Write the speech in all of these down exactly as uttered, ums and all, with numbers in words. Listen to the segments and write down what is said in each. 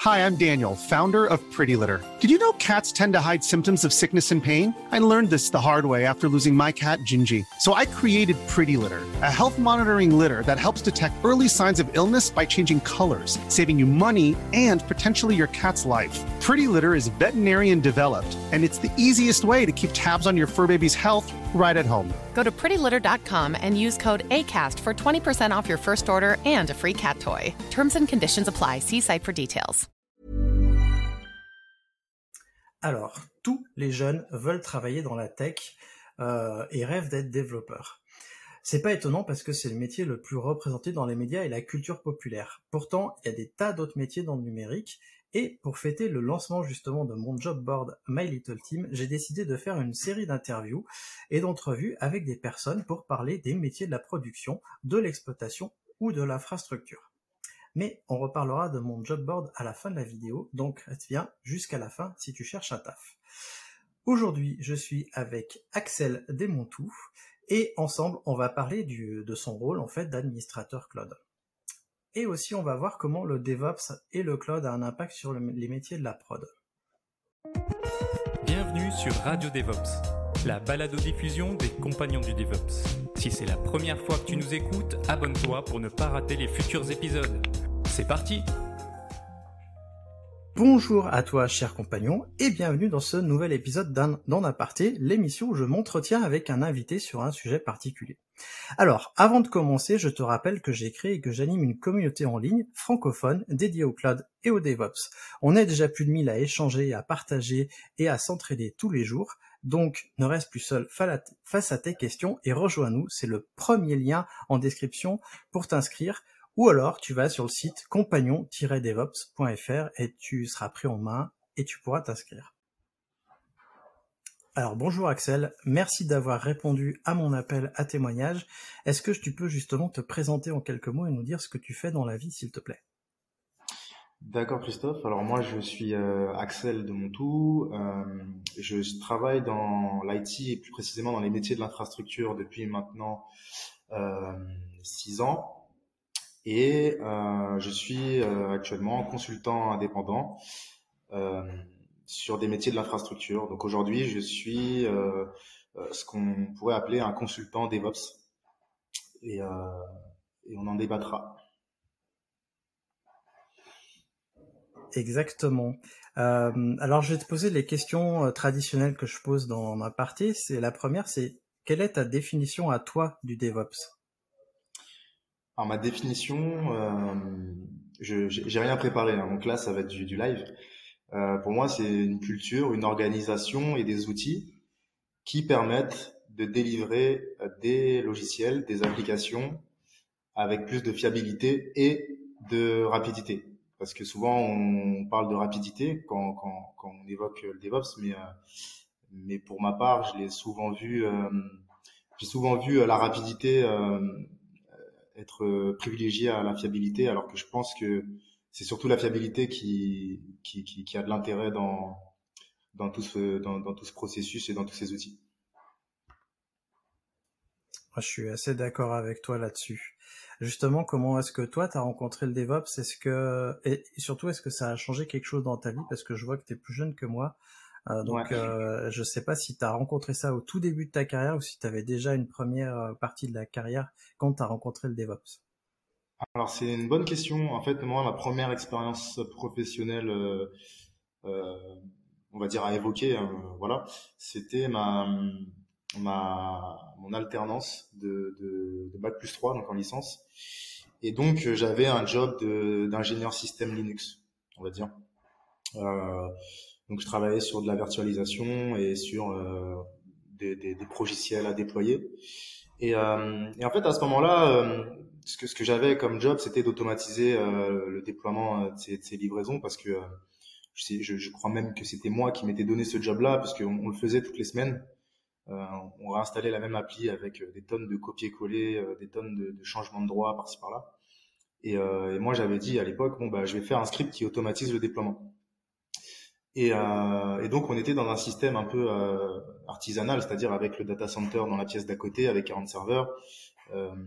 Hi, I'm Daniel, founder of Pretty Litter. Did you know cats tend to hide symptoms of sickness and pain? I learned this the hard way after losing my cat, Gingy. So I created Pretty Litter, a health monitoring litter that helps detect early signs of illness by changing colors, saving you money and potentially your cat's life. Pretty Litter is veterinarian developed, and it's the easiest way to keep tabs on your fur baby's health right at home. Go to pretty litter dot com and use code ACAST for twenty percent off your first order and a free cat toy. Terms and conditions apply. See site for details. Alors, tous les jeunes veulent travailler dans la tech euh, et rêvent d'être développeurs. C'est pas étonnant parce que c'est le métier le plus représenté dans les médias et la culture populaire. Pourtant, il y a des tas d'autres métiers dans le numérique. Et pour fêter le lancement justement de mon job board My Little Team, j'ai décidé de faire une série d'interviews et d'entrevues avec des personnes pour parler des métiers de la production, de l'exploitation ou de l'infrastructure. Mais on reparlera de mon job board à la fin de la vidéo, donc reste bien jusqu'à la fin si tu cherches un taf. Aujourd'hui, je suis avec Axel Desmontou et ensemble, on va parler du, de son rôle en fait d'administrateur cloud. Et aussi, on va voir comment le DevOps et le cloud a un impact sur le, les métiers de la prod. Bienvenue sur Radio DevOps, la balado-diffusion des compagnons du DevOps. Si c'est la première fois que tu nous écoutes, abonne-toi pour ne pas rater les futurs épisodes. C'est parti! Bonjour à toi, cher compagnon, et bienvenue dans ce nouvel épisode d'Un d'En Aparté, l'émission où je m'entretiens avec un invité sur un sujet particulier. Alors, avant de commencer, je te rappelle que j'ai créé et que j'anime une communauté en ligne francophone dédiée au cloud et au DevOps. On est déjà plus de mille à échanger, à partager et à s'entraider tous les jours. Donc, ne reste plus seul face à tes questions et rejoins-nous. C'est le premier lien en description pour t'inscrire. Ou alors, tu vas sur le site compagnon tiret devops point f r et tu seras pris en main et tu pourras t'inscrire. Alors, bonjour Axel, merci d'avoir répondu à mon appel à témoignage. Est-ce que tu peux justement te présenter en quelques mots et nous dire ce que tu fais dans la vie, s'il te plaît? D'accord Christophe, alors moi je suis euh, Axel Desmontou, euh, je travaille dans l'I T et plus précisément dans les métiers de l'infrastructure depuis maintenant euh, six ans. Et euh, je suis euh, actuellement consultant indépendant euh, sur des métiers de l'infrastructure. Donc aujourd'hui, je suis euh, euh, ce qu'on pourrait appeler un consultant DevOps. Et, euh, et on en débattra. Exactement. Euh, alors je vais te poser les questions euh, traditionnelles que je pose dans ma partie. C'est la première, c'est quelle est ta définition à toi du DevOps? Alors ma définition, euh, je j'ai rien préparé, hein, donc là ça va être du, du live. Euh, pour moi, c'est une culture, une organisation et des outils qui permettent de délivrer des logiciels, des applications avec plus de fiabilité et de rapidité. Parce que souvent on parle de rapidité quand quand, quand on évoque le DevOps, mais euh, mais pour ma part, je l'ai souvent vu, euh, j'ai souvent vu la rapidité euh, être privilégié à la fiabilité, alors que je pense que c'est surtout la fiabilité qui, qui, qui, qui a de l'intérêt dans, dans, tout ce, dans, dans tout ce processus et dans tous ces outils. Je suis assez d'accord avec toi là-dessus. Justement, comment est-ce que toi, tu as rencontré le DevOps? Est-ce que, et surtout, est-ce que ça a changé quelque chose dans ta vie? Parce que je vois que tu es plus jeune que moi. Euh, donc, ouais. euh, je sais pas si tu as rencontré ça au tout début de ta carrière ou si tu avais déjà une première partie de la carrière quand tu as rencontré le DevOps. Alors, c'est une bonne question. En fait, moi, ma première expérience professionnelle, euh, euh, on va dire à évoquer, euh, voilà, c'était ma, ma, mon alternance de, de, de bac plus trois, donc en licence. Et donc, j'avais un job de, d'ingénieur système Linux, on va dire. Euh, Donc, je travaillais sur de la virtualisation et sur euh, des, des, des logiciels à déployer. Et, euh, et en fait, à ce moment-là, euh, ce que, ce que j'avais comme job, c'était d'automatiser euh, le déploiement de ces, de ces livraisons, parce que euh, je, sais, je, je crois même que c'était moi qui m'étais donné ce job-là, parce qu'on on le faisait toutes les semaines. Euh, on réinstallait la même appli avec des tonnes de copier-coller, euh, des tonnes de, de changements de droit par-ci par-là. Et, euh, et moi, j'avais dit à l'époque, bon, bah, je vais faire un script qui automatise le déploiement. Et, euh, et donc on était dans un système un peu euh, artisanal, c'est-à-dire avec le data center dans la pièce d'à côté, avec quarante serveurs. Euh,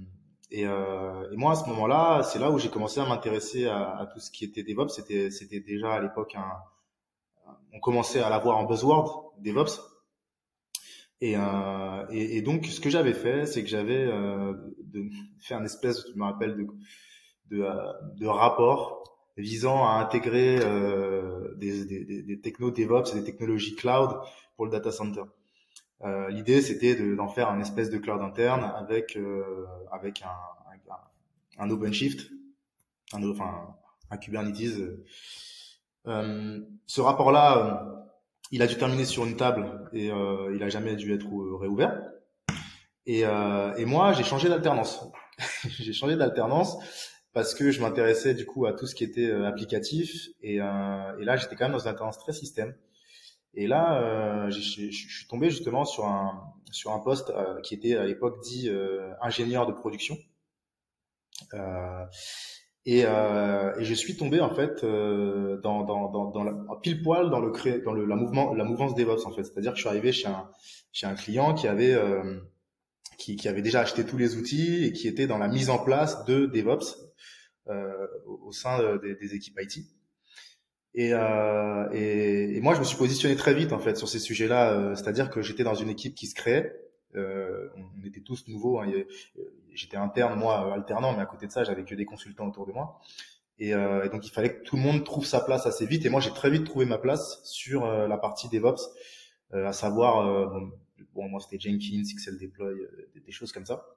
Et, euh, et moi, à ce moment-là, c'est là où j'ai commencé à m'intéresser à, à tout ce qui était DevOps. C'était, c'était déjà à l'époque un, on commençait à l'avoir en buzzword, DevOps. Et, euh, et, et donc, ce que j'avais fait, c'est que j'avais euh, de, fait un espèce, je me rappelle, de, de, de rapport visant à intégrer euh, des, des, des technos DevOps et des technologies cloud pour le data center. Euh, l'idée, c'était de, d'en faire un espèce de cloud interne avec euh, avec un, un, un OpenShift, un, enfin un Kubernetes. Euh, ce rapport-là, euh, il a dû terminer sur une table et euh, il a jamais dû être réouvert. Et, euh, et moi, j'ai changé d'alternance. j'ai changé d'alternance parce que je m'intéressais du coup à tout ce qui était euh, applicatif. Et, euh, et là, j'étais quand même dans une alternance très système. Et là, euh, je suis tombé justement sur un sur un poste euh, qui était à l'époque dit euh, ingénieur de production. Euh, et, euh, et je suis tombé en fait euh, dans dans dans, dans la, pile poil dans le cré, dans le la mouvement la mouvance DevOps en fait. C'est-à-dire que je suis arrivé chez un chez un client qui avait euh, qui qui avait déjà acheté tous les outils et qui était dans la mise en place de DevOps euh, au, au sein des, des équipes I T. Et, euh, et, et moi, je me suis positionné très vite en fait sur ces sujets-là. Euh, c'est-à-dire que j'étais dans une équipe qui se créait. Euh, on était tous nouveaux. Hein, et, j'étais interne, moi, alternant, mais à côté de ça, j'avais que des consultants autour de moi. Et, euh, et donc, il fallait que tout le monde trouve sa place assez vite. Et moi, j'ai très vite trouvé ma place sur euh, la partie DevOps, euh, à savoir, euh, bon, bon, moi, c'était Jenkins, X L Deploy, euh, des, des choses comme ça.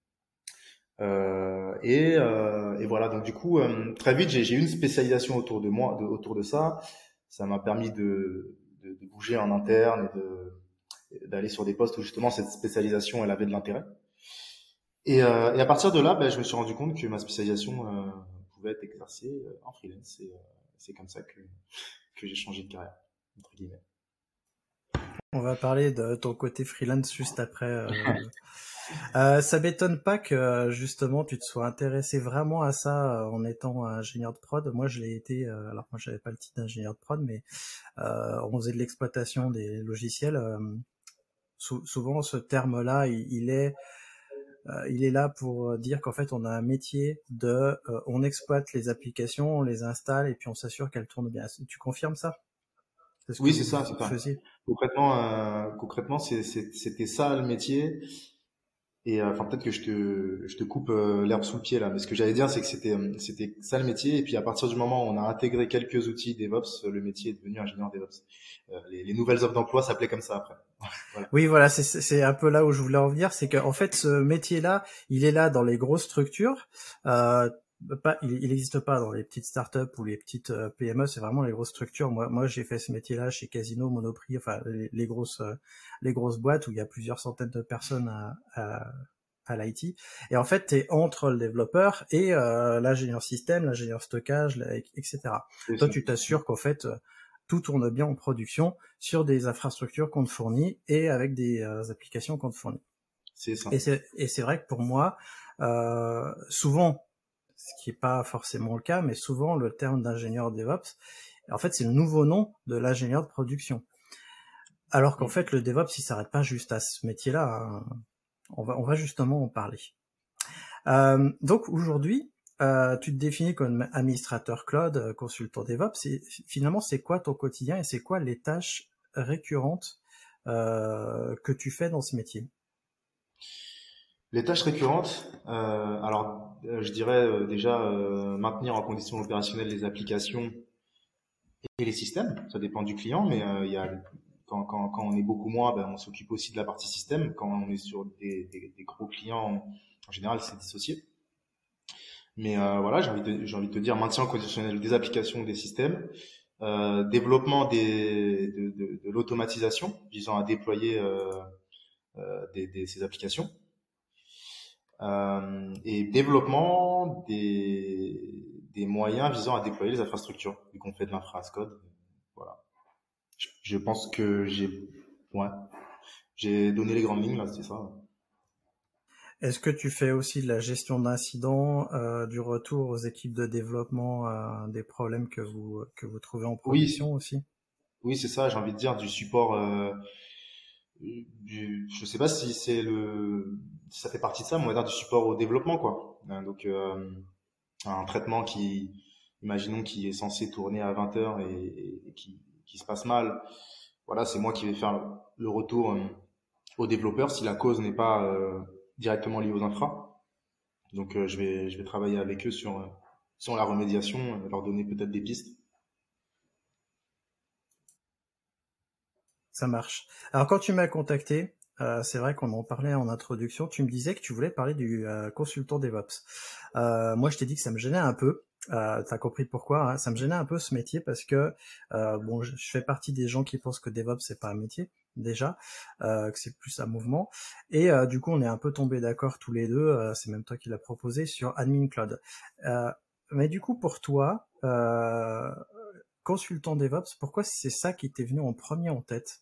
Euh, et, euh, et voilà, donc du coup, euh, très vite, j'ai, j'ai eu une spécialisation autour de moi, de, autour de ça. Ça m'a permis de, de, de bouger en interne et de, d'aller sur des postes où justement cette spécialisation, elle avait de l'intérêt. Et, euh, et à partir de là, ben, je me suis rendu compte que ma spécialisation euh, pouvait être exercée en freelance. Et euh, c'est comme ça que, que j'ai changé de carrière, entre guillemets. On va parler de ton côté freelance juste après. Euh... Euh, ça m'étonne pas que justement tu te sois intéressé vraiment à ça euh, en étant ingénieur de prod. Moi, je l'ai été. Euh, alors moi, j'avais pas le titre d'ingénieur de prod, mais euh, on faisait de l'exploitation des logiciels. Euh, sou- souvent, ce terme-là, il, il est, euh, il est là pour dire qu'en fait, on a un métier de, euh, on exploite les applications, on les installe et puis on s'assure qu'elles tournent bien. Tu confirmes ça? C'est ce oui, c'est ça, c'est ça. Concrètement, euh, concrètement, c'est, c'est, c'était ça le métier. Et enfin euh, peut-être que je te je te coupe euh, l'herbe sous le pied là, mais ce que j'allais dire c'est que c'était c'était ça le métier. Et puis à partir du moment où on a intégré quelques outils DevOps, le métier est devenu ingénieur DevOps. Euh, les, les nouvelles offres d'emploi s'appelaient comme ça après. Voilà. Oui, voilà, c'est c'est un peu là où je voulais en venir, c'est qu'en fait ce métier-là, il est là dans les grosses structures. Euh, Pas, il n'existe pas dans les petites startups ou les petites euh, P M E, c'est vraiment les grosses structures. Moi, moi, j'ai fait ce métier-là chez Casino, Monoprix, enfin les, les grosses, euh, les grosses boîtes où il y a plusieurs centaines de personnes à, à, à l'I T. Et en fait, t'es entre le développeur et euh, l'ingénieur système, l'ingénieur stockage, la, et cetera. C'est Toi, ça. Tu t'assures qu'en fait tout tourne bien en production sur des infrastructures qu'on te fournit et avec des euh, applications qu'on te fournit. C'est ça. Et c'est, et c'est vrai que pour moi, euh, souvent ce qui n'est pas forcément le cas, mais souvent le terme d'ingénieur DevOps, en fait, c'est le nouveau nom de l'ingénieur de production. Alors qu'en fait, le DevOps, il s'arrête pas juste à ce métier-là. Hein. On va, on va justement en parler. Euh, donc aujourd'hui, euh, tu te définis comme administrateur cloud, consultant DevOps. Et finalement, c'est quoi ton quotidien et c'est quoi les tâches récurrentes euh, que tu fais dans ce métier ? Les tâches récurrentes, euh, alors euh, je dirais euh, déjà euh, maintenir en condition opérationnelle les applications et les systèmes. Ça dépend du client, mais euh, il y a quand, quand, quand on est beaucoup moins, ben, on s'occupe aussi de la partie système. Quand on est sur des, des, des gros clients, en général, c'est dissocié. Mais euh, voilà, j'ai envie, de, j'ai envie de te dire maintien en conditionnel des applications, des systèmes, euh, développement des, de, de, de l'automatisation visant à déployer euh, euh, des, des, ces applications. Euh, et développement des, des moyens visant à déployer les infrastructures, vu qu'on fait de l'infra as code. Voilà. Je, je pense que j'ai, ouais, j'ai donné les grandes lignes là, c'est ça. Est-ce que tu fais aussi de la gestion d'incidents, euh, du retour aux équipes de développement, euh, des problèmes que vous que vous trouvez en production oui. aussi? Oui, c'est ça. J'ai envie de dire du support. Euh, du, je sais pas si c'est le, si ça fait partie de ça, mais on va dire du support au développement, quoi. Euh, donc, euh, un traitement qui, imaginons, qui est censé tourner à vingt heures et, et qui, qui se passe mal. Voilà, c'est moi qui vais faire le retour euh, aux développeurs si la cause n'est pas euh, directement liée aux infras. Donc, euh, je vais, je vais travailler avec eux sur, euh, sur la remédiation, euh, leur donner peut-être des pistes. Ça marche. Alors quand tu m'as contacté, euh, c'est vrai qu'on en parlait en introduction, tu me disais que tu voulais parler du euh, consultant DevOps. Euh, moi je t'ai dit que ça me gênait un peu, euh, t'as compris pourquoi, hein. Ça me gênait un peu ce métier parce que euh, bon, je, je fais partie des gens qui pensent que DevOps c'est pas un métier déjà, euh, que c'est plus un mouvement, et euh, du coup on est un peu tombés d'accord tous les deux, euh, c'est même toi qui l'as proposé, sur Admin Cloud. Euh, mais du coup pour toi, euh, consultant DevOps, pourquoi c'est ça qui t'est venu en premier en tête?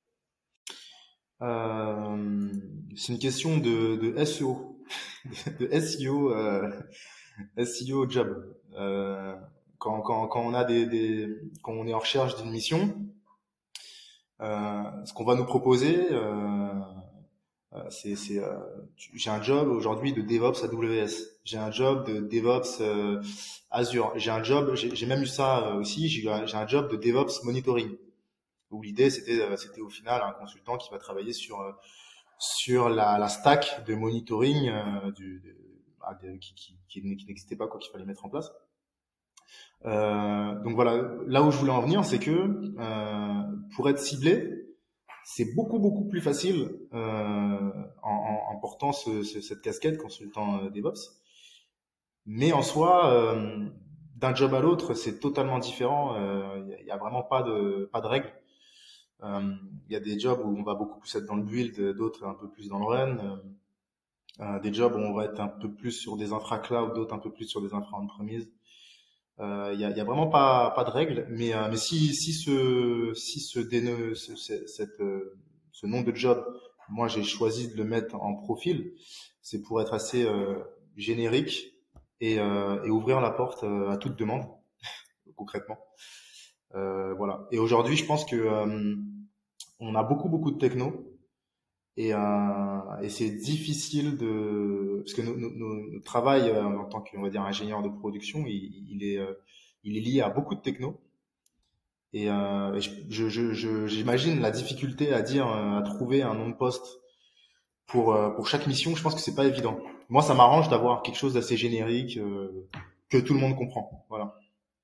Euh, c'est une question de, de S E O, de S E O, euh, S E O job. Euh, quand, quand, quand on a des, des, quand on est en recherche d'une mission, euh, ce qu'on va nous proposer, euh, euh, c'est, c'est, euh, tu- j'ai un job aujourd'hui de DevOps A W S. J'ai un job de DevOps euh, Azure. J'ai un job, j'ai j'ai même eu ça euh, aussi. J'ai eu un- j'ai un job de DevOps Monitoring, où l'idée c'était, euh, c'était au final un consultant qui va travailler sur euh, sur la, la stack de monitoring euh, du, de, ah, de- qui, qui, qui, qui n'existait pas, quoi, qu'il fallait mettre en place. Euh, donc voilà, là où je voulais en venir, c'est que euh, pour être ciblé, c'est beaucoup beaucoup plus facile euh, en, en, en portant ce, ce, cette casquette consultant euh, DevOps. Mais en soi, euh, d'un job à l'autre, c'est totalement différent. Il n'y a, y a vraiment pas de pas de règles. Euh, Il y a des jobs où on va beaucoup plus être dans le build, d'autres un peu plus dans le run. Euh, euh, des jobs où on va être un peu plus sur des infra cloud, d'autres un peu plus sur des infra on-premise. Il euh, y, a, y a vraiment pas pas de règles, mais euh, mais si si ce si ce, déne, ce, ce, cette, euh, ce nom de job, moi j'ai choisi de le mettre en profil, c'est pour être assez euh, générique et, euh, et ouvrir la porte euh, à toute demande concrètement. Euh, voilà. Et aujourd'hui, je pense que euh, on a beaucoup beaucoup de techno. Et, euh, et c'est difficile de parce que nos- nos- nos- notre travail euh, en tant que on va dire ingénieur de production, il, il est euh, il est lié à beaucoup de techno. Et, euh, et je, je, je- j'imagine la difficulté à dire euh, à trouver un nom de poste pour euh, pour chaque mission. Je pense que c'est pas évident. Moi, ça m'arrange d'avoir quelque chose d'assez générique euh, que tout le monde comprend. Voilà.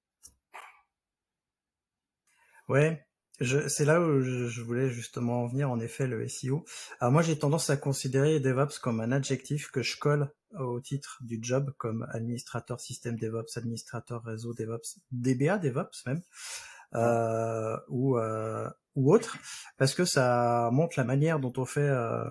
Ouais, je, c'est là où je, je voulais justement en venir, en effet, le S E O. Alors moi, j'ai tendance à considérer DevOps comme un adjectif que je colle au titre du job, comme administrateur système DevOps, administrateur réseau DevOps, D B A DevOps même, Ouais. euh, ou, euh, ou autre, parce que ça montre la manière dont on fait euh,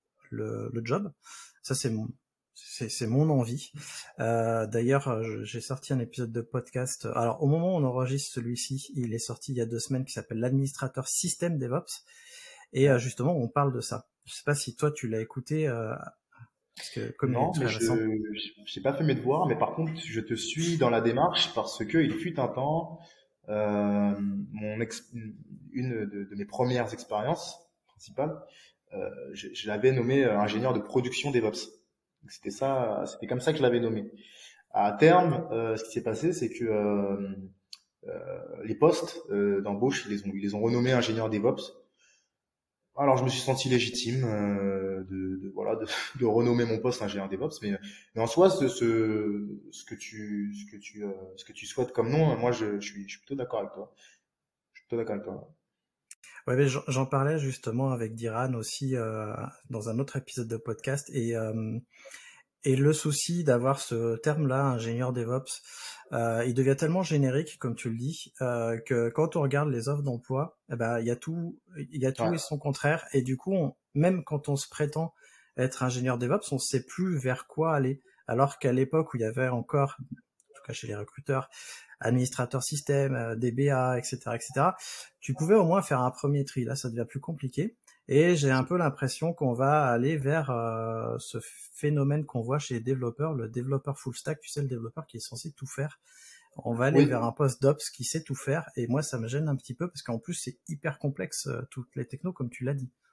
le, le job. Ça, c'est mon, c'est, c'est mon envie. Euh, d'ailleurs, euh, j'ai sorti un épisode de podcast. Alors, au moment où on enregistre celui-ci, il est sorti il y a deux semaines, qui s'appelle l'administrateur système DevOps. Et euh, justement, on parle de ça. Je sais pas si toi, tu l'as écouté, euh, parce que comme il est Non, mais très je récent. j'ai pas fait mes devoirs, mais par contre, je te suis dans la démarche parce que il fut un temps, euh, mon ex, une de, de mes premières expériences principales, euh, je, je l'avais nommé euh, ingénieur de production DevOps. Donc, C'était ça, c'était comme ça que je l'avais nommé. À terme, euh, ce qui s'est passé, c'est que euh, euh, les postes euh, d'embauche, ils les ont, ils les ont renommés ingénieur DevOps. Alors je me suis senti légitime euh, de, de voilà de, de renommer mon poste ingénieur DevOps, mais, mais en soi ce, ce, ce que tu ce que tu euh, ce que tu souhaites comme nom, moi je, je suis je suis plutôt d'accord avec toi. Je suis plutôt d'accord avec toi. Ouais, mais j'en j'en parlais justement avec Diran aussi euh, dans un autre épisode de podcast, et euh, Et le souci d'avoir ce terme-là, ingénieur DevOps, euh, il devient tellement générique, comme tu le dis, euh, que quand on regarde les offres d'emploi, eh ben, il y a tout, il y a tout Ouais. et son contraire. Et du coup, on, même quand on se prétend être ingénieur DevOps, on sait plus vers quoi aller. Alors qu'à l'époque où il y avait encore, en tout cas chez les recruteurs, administrateur système, euh, D B A, et cetera, et cetera, tu pouvais au moins faire un premier tri. Là, ça devient plus compliqué. Et j'ai un peu l'impression qu'on va aller vers euh, ce phénomène qu'on voit chez les développeurs, le développeur full stack, tu sais, le développeur qui est censé tout faire. On va aller Oui. vers un post d'ops qui sait tout faire, et moi ça me gêne un petit peu parce qu'en plus c'est hyper complexe, euh, toutes les technos comme tu l'as dit.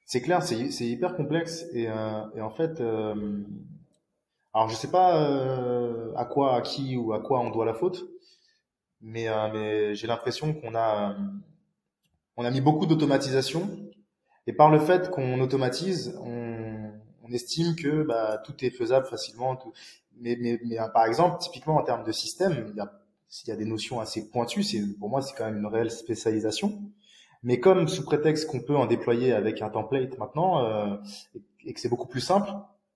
C'est clair, c'est, c'est hyper complexe et, euh, et en fait, euh, alors je sais pas euh, à quoi, à qui ou à quoi on doit la faute, mais, euh, mais j'ai l'impression qu'on a, on a mis beaucoup d'automatisation et par le fait qu'on automatise, on, on estime que bah, tout est faisable facilement. Tout, mais, mais, mais par exemple, typiquement en termes de système, il y a, il y a des notions assez pointues. C'est, pour moi, c'est quand même une réelle spécialisation. Mais comme sous prétexte qu'on peut en déployer avec un template maintenant euh, et que c'est beaucoup plus simple,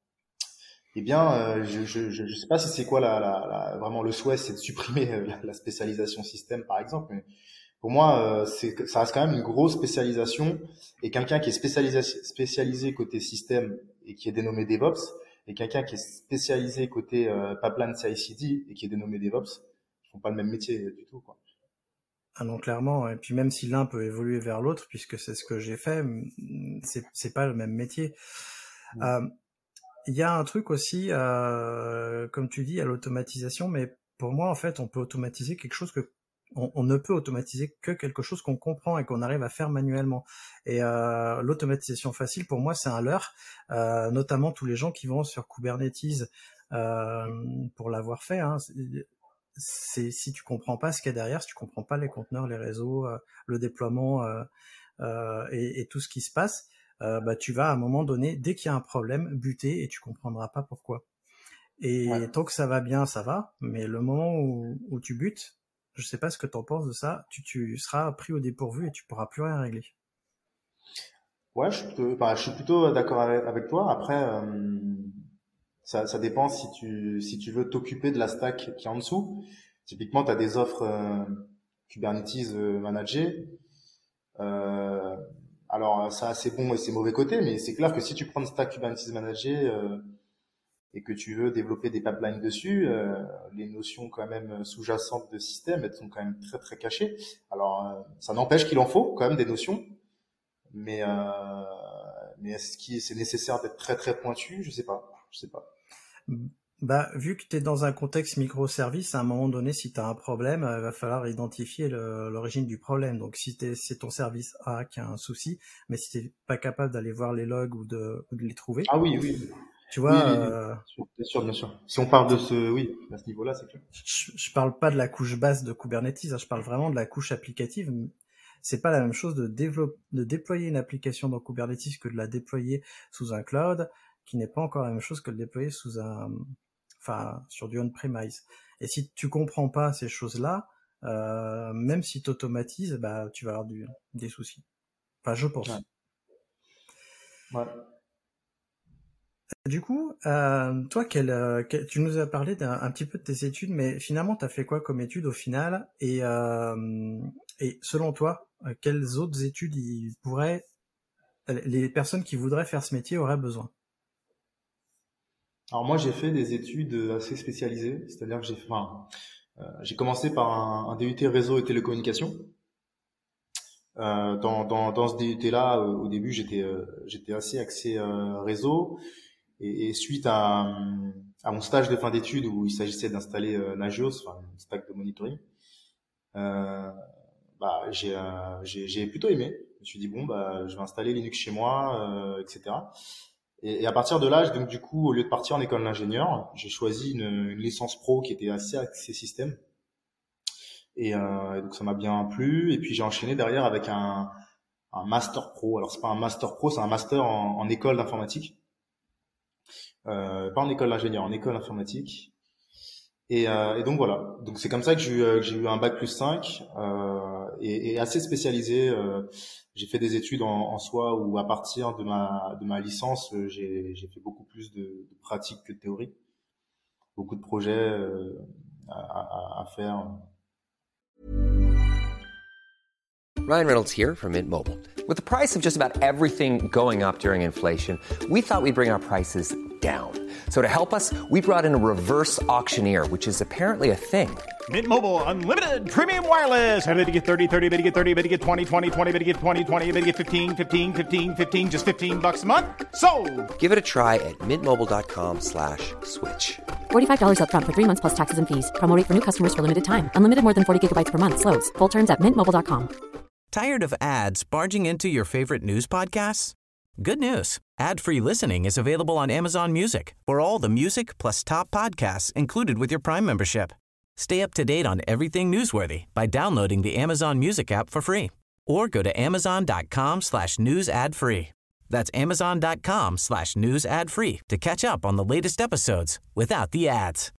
eh bien, euh, je, je, je sais pas si c'est quoi la, la, la, vraiment le souhait, c'est de supprimer la, la spécialisation système, par exemple. Mais pour moi, euh, c'est, ça reste quand même une grosse spécialisation. Et quelqu'un qui est spécialisé, spécialisé côté système et qui est dénommé DevOps, et quelqu'un qui est spécialisé côté euh, pipeline C I C D et qui est dénommé DevOps, ils font pas le même métier du tout, quoi. Ah non, clairement. Et puis même si l'un peut évoluer vers l'autre, puisque c'est ce que j'ai fait, c'est, c'est pas le même métier. Il mmh. euh, y a un truc aussi, euh, comme tu dis, à l'automatisation, mais pour moi, en fait, on peut automatiser quelque chose que on, on ne peut automatiser que quelque chose qu'on comprend et qu'on arrive à faire manuellement. Et euh, l'automatisation facile, pour moi, c'est un leurre, euh, notamment tous les gens qui vont sur Kubernetes euh, pour l'avoir fait. Hein, c'est, c'est si tu comprends pas ce qu'il y a derrière, si tu comprends pas les conteneurs, les réseaux, euh, le déploiement euh, euh, et, et tout ce qui se passe, euh, bah tu vas à un moment donné, dès qu'il y a un problème, buter et tu comprendras pas pourquoi. Et ouais. Tant que ça va bien, ça va, mais le moment où, où tu butes, je sais pas ce que t'en penses de ça, tu, tu seras pris au dépourvu et tu pourras plus rien régler. Ouais, je suis plutôt, bah, je suis plutôt d'accord avec, avec toi. Après, euh... Ça, ça dépend si tu si tu veux t'occuper de la stack qui est en dessous. Typiquement, tu as des offres euh, Kubernetes euh, managées. Euh, alors, ça, c'est bon et c'est mauvais côté, mais c'est clair que si tu prends une stack Kubernetes managée euh, et que tu veux développer des pipelines dessus, euh, les notions quand même sous-jacentes de système, elles sont quand même très très cachées. Alors, euh, ça n'empêche qu'il en faut quand même des notions, mais euh, mais est-ce qu'il c'est nécessaire d'être très très pointu? Je sais pas, je sais pas. Bah, vu que tu es dans un contexte microservice, à un moment donné, si tu as un problème, il va falloir identifier le, l'origine du problème. Donc, si t'es, c'est ton service A qui a un souci, mais si tu n'es pas capable d'aller voir les logs ou de, ou de les trouver. Ah oui, oui. Tu vois. Oui, oui, oui. Euh, bien sûr, bien sûr. Si on parle de ce, oui, à ce niveau-là, c'est clair. Je, je parle pas de la couche basse de Kubernetes, hein, je parle vraiment de la couche applicative. C'est pas la même chose de développer, de déployer une application dans Kubernetes que de la déployer sous un cloud, qui n'est pas encore la même chose que le déployer sous un, enfin, sur du on-premise. Et si tu comprends pas ces choses-là, euh, même si tu automatises, bah, tu vas avoir du, des soucis. Enfin, je pense. Ouais. Ouais. Du coup, euh, toi, quel, euh, quel, tu nous as parlé d'un un petit peu de tes études, mais finalement, tu as fait quoi comme études au final? Et, euh, et selon toi, quelles autres études ils pourraient, les personnes qui voudraient faire ce métier auraient besoin? Alors moi, j'ai fait des études assez spécialisées, c'est-à-dire que j'ai, enfin, euh, j'ai commencé par un, un D U T réseau et télécommunications. Euh, dans, dans, dans ce D U T-là, euh, au début, j'étais, euh, j'étais assez axé euh, réseau. Et, et suite à, à mon stage de fin d'études où il s'agissait d'installer euh, Nagios, enfin une stack de monitoring, euh, bah j'ai, euh, j'ai, j'ai plutôt aimé. Je me suis dit bon bah je vais installer Linux chez moi, euh, et cetera. Et, et à partir de là, donc du coup, au lieu de partir en école d'ingénieur, j'ai choisi une, une licence pro qui était assez axée système. Et, euh, et donc ça m'a bien plu. Et puis j'ai enchaîné derrière avec un, un master pro. Alors c'est pas un master pro, c'est un master en, en école d'informatique. Euh, pas en école d'ingénieur, en école informatique. Et, euh, et donc voilà. Donc c'est comme ça que j'ai eu, que j'ai eu un bac plus cinq euh, et, et assez spécialisé. Euh, j'ai fait des études en, en soi où à partir de ma de ma licence, j'ai, j'ai fait beaucoup plus de, de pratique que de théorie. Beaucoup de projets euh, à, à, à faire. Ryan Reynolds here from Mint Mobile. With the price of just about everything going up during inflation, we thought we'd bring our prices down. So to help us, we brought in a reverse auctioneer, which is apparently a thing. Mint Mobile Unlimited Premium Wireless. How to get thirty, thirty, how to get thirty, how to get twenty, twenty, twenty, how to get twenty, twenty, how to get fifteen, fifteen, fifteen, fifteen, just fifteen bucks a month? Sold! Give it a try at mintmobile.com slash switch. forty-five dollars up front for three months plus taxes and fees. Promo rate for new customers for limited time. Unlimited more than forty gigabytes per month. Slows full terms at mint mobile dot com. Tired of ads barging into your favorite news podcasts? Good news. Ad-free listening is available on Amazon Music for all the music plus top podcasts included with your Prime membership. Stay up to date on everything newsworthy by downloading the Amazon Music app for free or go to amazon.com slash news ad free. That's amazon.com slash news ad free to catch up on the latest episodes without the ads.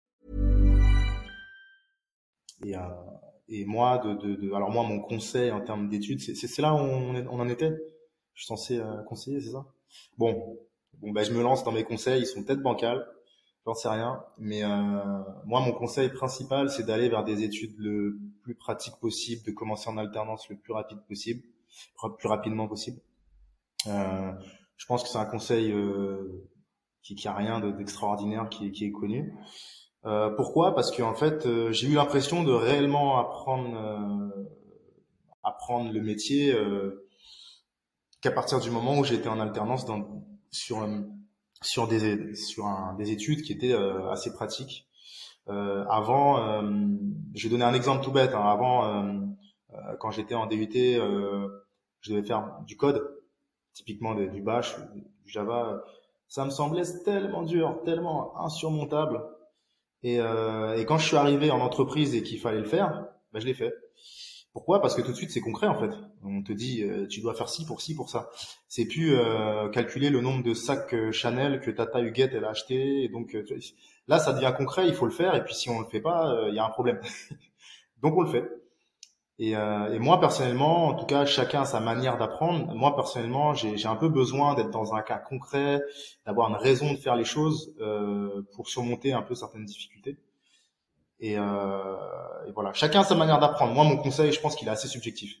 Et, euh, et moi, de, de, de, alors moi, mon conseil en termes d'études, c'est, c'est, c'est là où on, est, on en était. Je suis censé euh, conseiller, c'est ça? Bon, bon, bah, je me lance dans mes conseils. Ils sont peut-être bancals, j'en sais rien. Mais euh, moi, mon conseil principal, c'est d'aller vers des études le plus pratiques possible, de commencer en alternance le plus rapide possible, plus rapidement possible. Euh, je pense que c'est un conseil euh, qui, qui a rien de, d'extraordinaire, qui, qui est connu. Euh, pourquoi? Parce que en fait, euh, j'ai eu l'impression de réellement apprendre, euh, apprendre le métier. Euh, qu'à partir du moment où j'étais en alternance dans, sur sur des sur un, des études qui étaient euh, assez pratiques. Euh, avant, euh, je vais donner un exemple tout bête. Hein, avant, euh, euh, quand j'étais en D U T, euh, je devais faire du code, typiquement de, du Bash, du Java. Ça me semblait tellement dur, tellement insurmontable. Et, euh, et quand je suis arrivé en entreprise et qu'il fallait le faire, ben je l'ai fait. Pourquoi? Parce que tout de suite c'est concret en fait. On te dit euh, tu dois faire ci pour ci pour ça. C'est plus euh, calculer le nombre de sacs euh, Chanel que Tata Huguette elle a acheté. Et donc euh, là ça devient concret, il faut le faire. Et puis si on le fait pas, il euh, y a un problème. Donc on le fait. Et, euh, et moi personnellement, en tout cas chacun a sa manière d'apprendre. Moi personnellement, j'ai, j'ai un peu besoin d'être dans un cas concret, d'avoir une raison de faire les choses euh, pour surmonter un peu certaines difficultés. Et, euh, et voilà, chacun a sa manière d'apprendre. Moi, mon conseil, je pense qu'il est assez subjectif.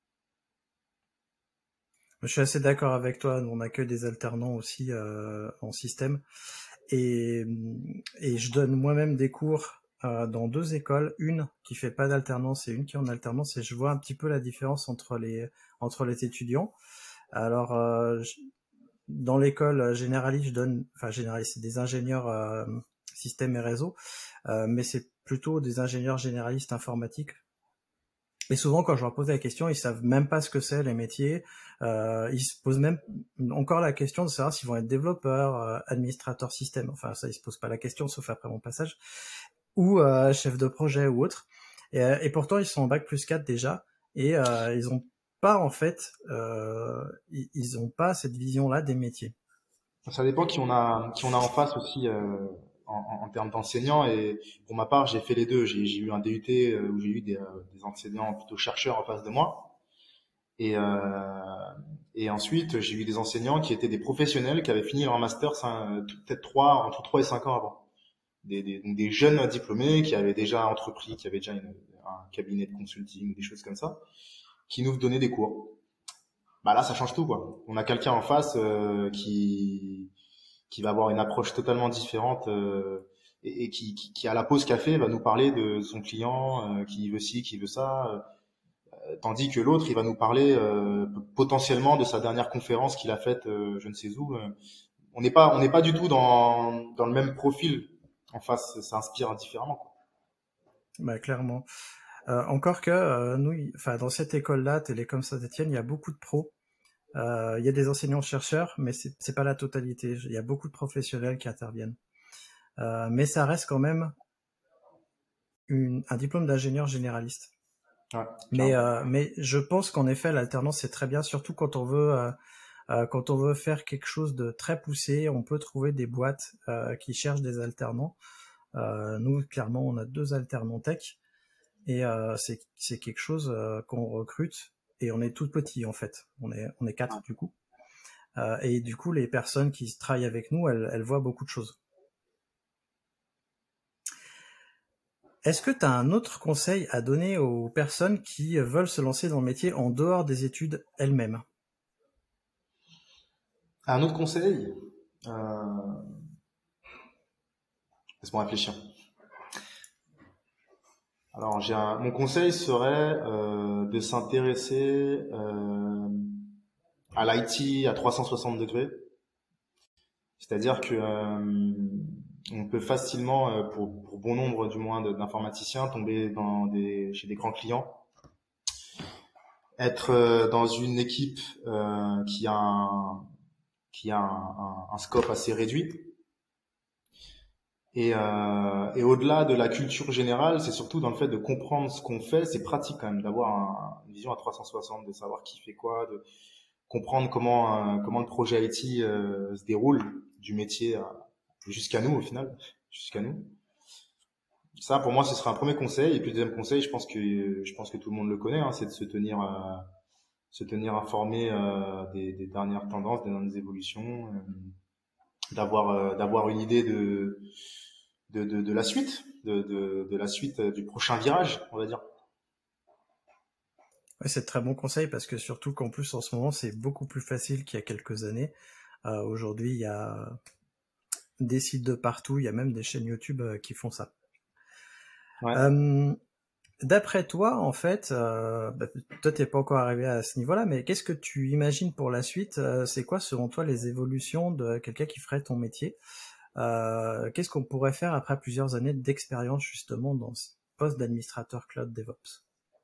Je suis assez d'accord avec toi. Nous, on accueille des alternants aussi euh, en système. Et, et je donne moi-même des cours euh, dans deux écoles, une qui fait pas d'alternance et une qui est en alternance. Et je vois un petit peu la différence entre les, entre les étudiants. Alors, euh, je, dans l'école généraliste, je donne, enfin généraliste, c'est des ingénieurs euh, système et réseau, euh, mais c'est plutôt des ingénieurs généralistes informatiques. Et souvent, quand je leur pose la question, ils savent même pas ce que c'est les métiers. Euh, ils se posent même encore la question de savoir s'ils vont être développeurs, euh, administrateurs système. Enfin, ça, ils se posent pas la question, sauf après mon passage, ou euh, chef de projet ou autre. Et, et pourtant, ils sont en bac plus quatre déjà, et euh, ils ont pas en fait, euh, ils, ils ont pas cette vision-là des métiers. Ça dépend qui on a, qui on a en face aussi. Euh... En, en termes d'enseignants, et pour ma part j'ai fait les deux. J'ai, j'ai eu un D U T où j'ai eu des, des enseignants plutôt chercheurs en face de moi, et, euh, et ensuite j'ai eu des enseignants qui étaient des professionnels qui avaient fini leur master cinq, peut-être trois, entre trois et cinq ans avant, des, des, donc des jeunes diplômés qui avaient déjà entrepris, qui avaient déjà une, un cabinet de consulting, des choses comme ça, qui nous donnaient des cours. Bah là ça change tout quoi. On a quelqu'un en face euh, qui qui va avoir une approche totalement différente euh, et, et qui, qui, qui, à la pause café, va nous parler de son client, euh, qui veut ci, qui veut ça, euh, tandis que l'autre, il va nous parler euh, potentiellement de sa dernière conférence qu'il a faite, euh, je ne sais où. Euh. On n'est pas, on n'est pas du tout dans, dans le même profil en face, ça inspire différemment, quoi. Bah, clairement. Euh, encore que, euh, nous, enfin, dans cette école-là, Télécom Saint-Etienne, il y a beaucoup de pros. Euh, il y a des enseignants-chercheurs, mais c'est, c'est pas la totalité. Il y a beaucoup de professionnels qui interviennent. Euh, mais ça reste quand même une, un diplôme d'ingénieur généraliste. Ouais, mais, euh, mais je pense qu'en effet, l'alternance, c'est très bien, surtout quand on veut, euh, euh, quand on veut faire quelque chose de très poussé. On peut trouver des boîtes euh, qui cherchent des alternants. Euh, nous, clairement, on a deux alternants tech, et euh, c'est, c'est quelque chose euh, qu'on recrute. Et on est tout petit en fait, on est on est quatre du coup. Euh, et du coup, les personnes qui travaillent avec nous, elles, elles voient beaucoup de choses. Est-ce que tu as un autre conseil à donner aux personnes qui veulent se lancer dans le métier en dehors des études elles-mêmes? Un autre conseil euh... Laisse-moi réfléchir. Alors, j'ai un, mon conseil serait euh, de s'intéresser euh, à l'I T à trois cent soixante degrés. C'est-à-dire que euh, on peut facilement, euh, pour, pour bon nombre du moins d'informaticiens, tomber dans des, chez des grands clients, être euh, dans une équipe euh, qui a un, qui a un, un, un scope assez réduit. Et, euh, et au-delà de la culture générale, c'est surtout dans le fait de comprendre ce qu'on fait. C'est pratique quand même d'avoir un, une vision à trois cent soixante, de savoir qui fait quoi, de comprendre comment euh, comment le projet I T euh, se déroule du métier à, jusqu'à nous au final, jusqu'à nous. Ça, pour moi, ce serait un premier conseil. Et puis, le deuxième conseil, je pense que je pense que tout le monde le connaît, hein, c'est de se tenir euh, se tenir informé euh, des, des dernières tendances, des dernières évolutions, euh, d'avoir euh, d'avoir une idée de de, de, de la suite, de, de, de la suite du prochain virage, on va dire. Ouais, c'est de très bon conseil parce que surtout qu'en plus en ce moment c'est beaucoup plus facile qu'il y a quelques années. Euh, aujourd'hui il y a des sites de partout, il y a même des chaînes YouTube euh, qui font ça. Ouais. Euh, d'après toi, en fait, euh, bah, toi t'es pas encore arrivé à ce niveau-là, mais qu'est-ce que tu imagines pour la suite? euh, C'est quoi selon toi les évolutions de quelqu'un qui ferait ton métier? Euh, qu'est-ce qu'on pourrait faire après plusieurs années d'expérience justement dans ce poste d'administrateur cloud DevOps?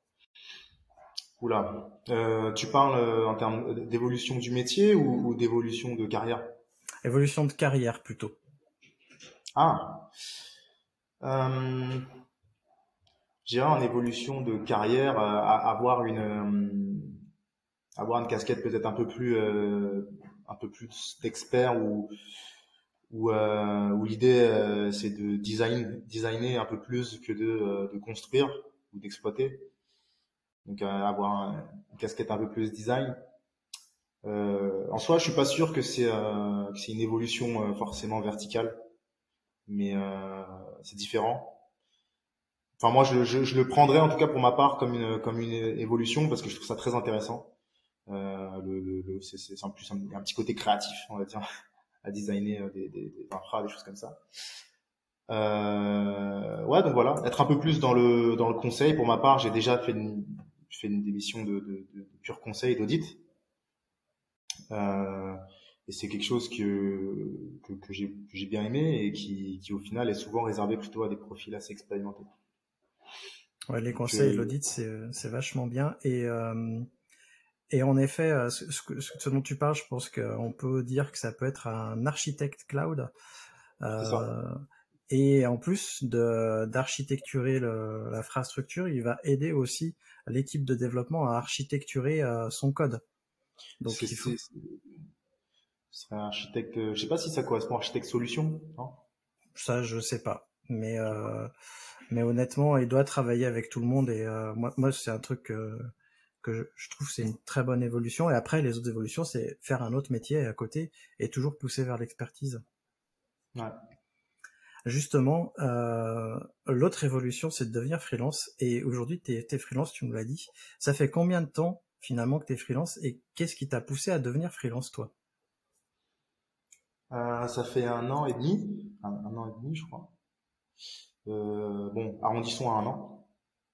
Oula, euh, tu parles euh, en termes d'évolution du métier ou, ou d'évolution de carrière? Évolution de carrière plutôt. Ah, euh, je dirais en évolution de carrière, euh, à- avoir une euh, avoir une casquette peut-être un peu plus euh, un peu plus d'expert ou où, euh, où l'idée euh, c'est de design, designer un peu plus que de, euh, de construire ou d'exploiter. Donc euh, avoir un- une casquette un peu plus design. Euh, en soi, je suis pas sûr que c'est euh, que c'est une évolution euh, forcément verticale, mais euh, c'est différent. Enfin moi, je, je, je le prendrais en tout cas pour ma part comme une comme une évolution parce que je trouve ça très intéressant. Euh, le, le, le- c'est c'est en plus un, un petit côté créatif, on va dire, à designer euh, des, des, des infras, des choses comme ça. Euh, ouais, donc voilà, être un peu plus dans le dans le conseil. Pour ma part, j'ai déjà fait une fait une démission de, de, de, de pur conseil d'audit, euh, et c'est quelque chose que que, que j'ai que j'ai bien aimé et qui qui au final est souvent réservé plutôt à des profils assez expérimentés. Ouais, les Donc, conseils, euh, l'audit, c'est c'est vachement bien. Et euh, et en effet, euh, ce, ce, que- ce dont tu parles, je pense qu'on peut dire que ça peut être un architecte cloud. c'est ça. Euh, et en plus de d'architecturer le- l'infrastructure, il va aider aussi l'équipe de développement à architecturer euh, son code. Donc C'est il faut c'est c'est- ce serait un architecte. euh, Je sais pas si ça correspond à architecte solution, non? ça, je sais pas, mais euh, mais honnêtement, il doit travailler avec tout le monde et euh, moi moi c'est un truc que que je, je trouve c'est une très bonne évolution. Et après les autres évolutions, c'est faire un autre métier à côté et toujours pousser vers l'expertise. Ouais. Justement, euh, l'autre évolution, c'est de devenir freelance. Et aujourd'hui, t'es, t'es freelance, tu nous l'as dit. Ça fait combien de temps, finalement, que t'es freelance et qu'est-ce qui t'a poussé à devenir freelance, toi? Euh, ça fait un an et demi, un, un an et demi, je crois. Euh, bon, arrondissons à un an.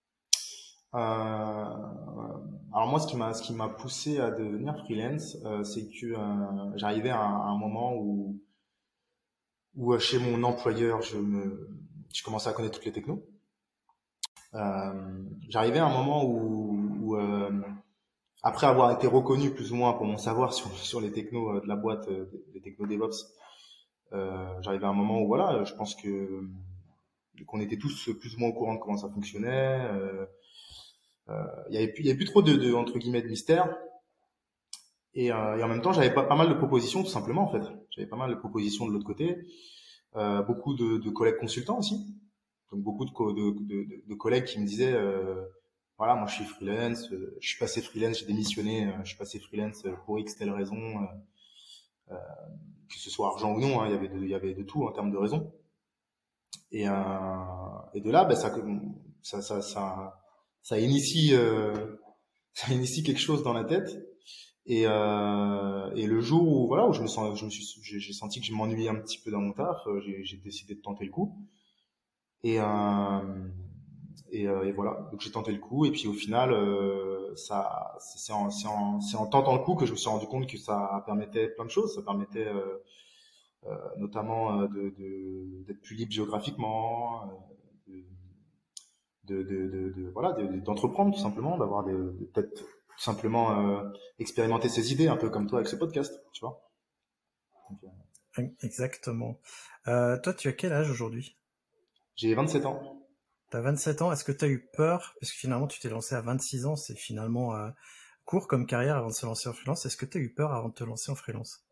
Euh, alors moi, ce qui m'a, ce qui m'a poussé à devenir freelance, euh, c'est que euh, j'arrivais à un, à un moment où, où euh, chez mon employeur, je me, je commençais à connaître toutes les technos. Euh, j'arrivais à un moment où, où euh, après avoir été reconnu plus ou moins pour mon savoir sur, sur les technos euh, de la boîte, euh, les technos DevOps, euh, j'arrivais à un moment où voilà, je pense que qu'on était tous plus ou moins au courant de comment ça fonctionnait. Euh, euh, il y avait plus, il y avait plus trop de, de entre guillemets de mystère. Et, euh, et en même temps, j'avais pas, pas mal de propositions, tout simplement en fait. J'avais pas mal de propositions de l'autre côté, euh, beaucoup de, de collègues consultants aussi. Donc beaucoup de, co- de, de, de- de collègues qui me disaient, euh, voilà, moi je suis freelance, euh, je suis passé freelance, j'ai démissionné, euh, je suis passé freelance euh, pour X telle raison, euh, euh, que ce soit argent ou non, hein, il y avait de, il y avait de tout en termes de raisons. Et, euh, et de là, ben, ça, ça, ça, ça, ça initie, euh, ça initie quelque chose dans la tête. Et, euh, et le jour où voilà, où je me sens, je me suis, j'ai j'ai senti que je m'ennuyais un petit peu dans mon taf, euh, j'ai j'ai décidé de tenter le coup. Et, euh, et, euh, et voilà, donc j'ai tenté le coup. Et puis au final, euh, ça, c'est en, c'est en, c'est en tentant le coup que je me suis rendu compte que ça permettait plein de choses. Ça permettait euh, euh, notamment euh, de, de, d'être plus libre géographiquement, euh, de, de, de, de, de voilà, de- d'entreprendre tout simplement, d'avoir des, de, peut-être tout simplement euh, expérimenter ses idées, un peu comme toi avec ce podcast, tu vois. Donc, exactement. Euh, toi, tu as quel âge aujourd'hui? J'ai vingt-sept ans. T'as vingt-sept ans. Est-ce que tu as eu peur? Parce que finalement, tu t'es lancé à vingt-six ans. C'est finalement euh, court comme carrière avant de se lancer en freelance. Est-ce que tu as eu peur avant de te lancer en freelance?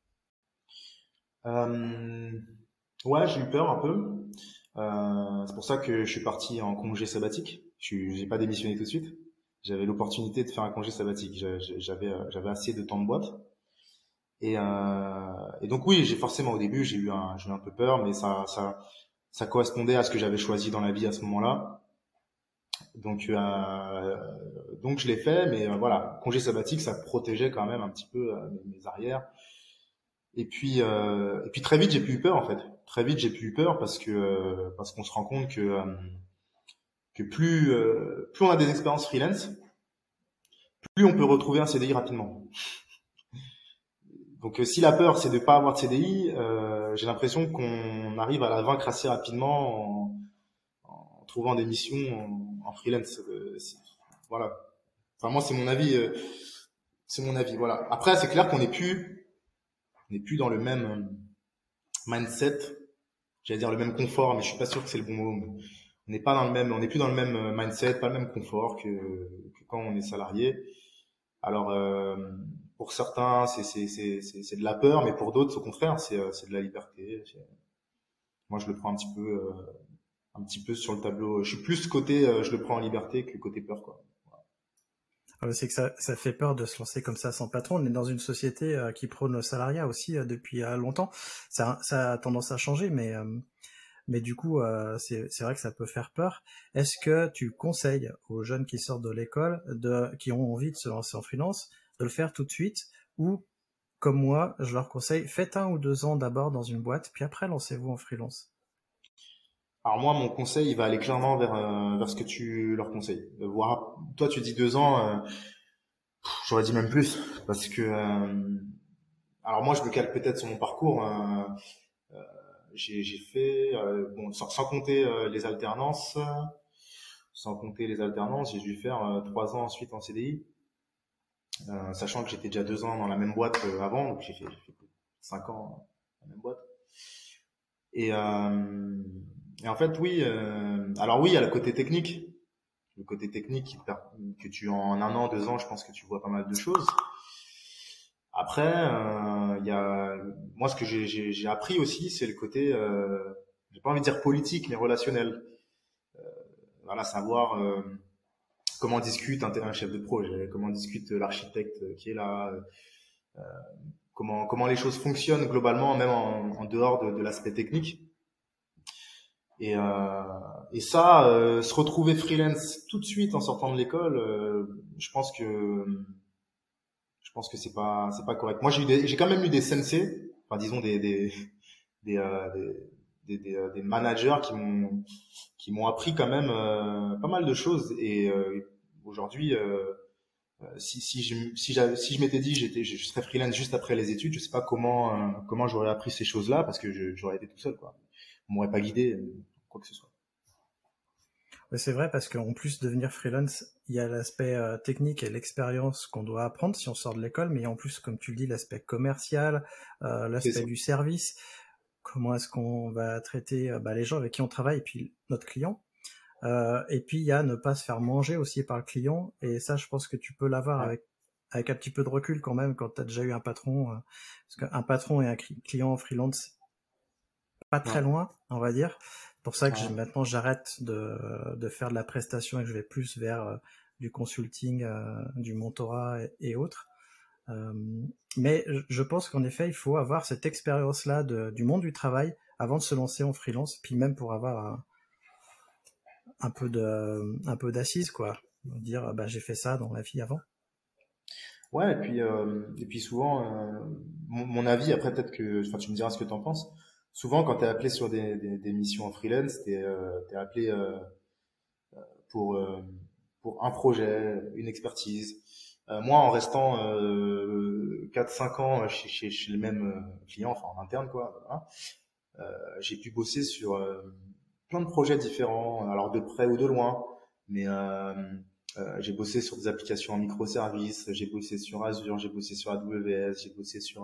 Euh, ouais, j'ai eu peur un peu. Euh, c'est pour ça que je suis parti en congé sabbatique. Je n'ai pas démissionné tout de suite. J'avais l'opportunité de faire un congé sabbatique. J'avais, j'avais assez de temps de boîte. Et, euh, et donc oui, j'ai forcément au début, j'ai eu un, j'ai eu un peu peur, mais ça, ça, ça correspondait à ce que j'avais choisi dans la vie à ce moment-là. Donc, euh, donc je l'ai fait, mais euh, voilà, congé sabbatique, ça protégeait quand même un petit peu euh, mes, mes arrières. Et puis, euh, et puis très vite, j'ai plus eu peur en fait. Très vite, j'ai plus eu peur parce que euh, parce qu'on se rend compte que euh, que plus euh, plus on a des expériences freelance, plus on peut retrouver un C D I rapidement. Donc, euh, si la peur c'est de pas avoir de C D I, euh, j'ai l'impression qu'on arrive à la vaincre assez rapidement en, en trouvant des missions en, en freelance. Euh, voilà. Enfin, moi, c'est mon avis. Euh, c'est mon avis. Voilà. Après, c'est clair qu'on n'est plus on n'est plus dans le même mindset, j'allais dire le même confort, mais je suis pas sûr que c'est le bon mot. On n'est pas dans le même, on n'est plus dans le même mindset, pas le même confort que, que quand on est salarié. Alors euh, pour certains, c'est c'est c'est c'est c'est de la peur, mais pour d'autres, au contraire, c'est c'est de la liberté. Moi, je le prends un petit peu euh, un petit peu sur le tableau. Je suis plus côté, euh, je le prends en liberté que côté peur, quoi. C'est que ça, ça fait peur de se lancer comme ça sans patron. On est dans une société euh, qui prône le salariat aussi euh, depuis euh, longtemps. Ça, ça a tendance à changer, mais euh, mais du coup, euh, c'est c'est vrai que ça peut faire peur. Est-ce que tu conseilles aux jeunes qui sortent de l'école, de qui ont envie de se lancer en freelance, de le faire tout de suite, ou comme moi, je leur conseille, faites un ou deux ans d'abord dans une boîte, puis après lancez-vous en freelance? Alors moi, mon conseil, il va aller clairement vers euh, vers ce que tu leur conseilles. Euh, voir, toi, tu dis deux ans, euh, pff, j'aurais dit même plus, parce que euh, alors moi, je me cale peut-être sur mon parcours. Euh, euh, j'ai j'ai fait euh, bon, sans, sans compter euh, les alternances, sans compter les alternances, j'ai dû faire euh, trois ans ensuite en C D I, euh, sachant que j'étais déjà deux ans dans la même boîte euh, avant, donc j'ai fait, j'ai fait cinq ans dans la même boîte. Et euh, Et en fait, oui. Euh, alors oui, il y a le côté technique, le côté technique qui te per- que tu en un an, deux ans, je pense que tu vois pas mal de choses. Après, euh, il y a moi ce que j'ai j'ai, j'ai appris aussi, c'est le côté, euh, j'ai pas envie de dire politique, mais relationnel. Euh, voilà, savoir euh, comment discute un, un chef de projet, comment discute l'architecte qui est là, euh, comment comment les choses fonctionnent globalement, même en, en dehors de, de l'aspect technique. Et, euh, et ça, euh, se retrouver freelance tout de suite en sortant de l'école, euh, je pense que je pense que c'est pas c'est pas correct. Moi, j'ai eu des, j'ai quand même eu des sensei, enfin disons des des des euh, des, des, des, euh, des managers qui m'ont qui m'ont appris quand même euh, pas mal de choses. Et euh, aujourd'hui, euh, si si je si j'avais, si je m'étais dit j'étais je serais freelance juste après les études, je sais pas comment euh, comment j'aurais appris ces choses-là parce que je, j'aurais été tout seul, quoi. On m'aurait pas guidé, quoi que ce soit. C'est vrai parce qu'en plus de devenir freelance, il y a l'aspect euh, technique et l'expérience qu'on doit apprendre si on sort de l'école, mais en plus, comme tu le dis, l'aspect commercial, euh, l'aspect du service, comment est-ce qu'on va traiter euh, bah, les gens avec qui on travaille et puis notre client. Euh, et puis il y a ne pas se faire manger aussi par le client, et ça je pense que tu peux l'avoir ouais. avec avec un petit peu de recul quand même quand tu as déjà eu un patron, euh, parce qu'un patron et un client freelance pas très ouais. loin, on va dire. C'est pour ça que ouais. je, maintenant j'arrête de, de faire de la prestation et que je vais plus vers euh, du consulting, euh, du mentorat et, et autres. Euh, mais je pense qu'en effet, il faut avoir cette expérience-là de, du monde du travail avant de se lancer en freelance, puis même pour avoir un, un peu de, un peu d'assise, quoi. Dire, bah, j'ai fait ça dans la vie avant. Ouais, et puis, euh, et puis souvent, euh, mon, mon avis, après peut-être que, enfin, tu me diras ce que t'en penses. Souvent, quand t'es appelé sur des, des, des missions en freelance, t'es, euh, t'es appelé euh, pour euh, pour un projet, une expertise. Euh, moi, en restant euh, quatre cinq ans chez, chez, chez le même client, enfin en interne, quoi, voilà, euh, j'ai pu bosser sur euh, plein de projets différents, alors de près ou de loin, mais euh, euh, j'ai bossé sur des applications en microservices, j'ai bossé sur Azure, j'ai bossé sur A W S, j'ai bossé sur euh,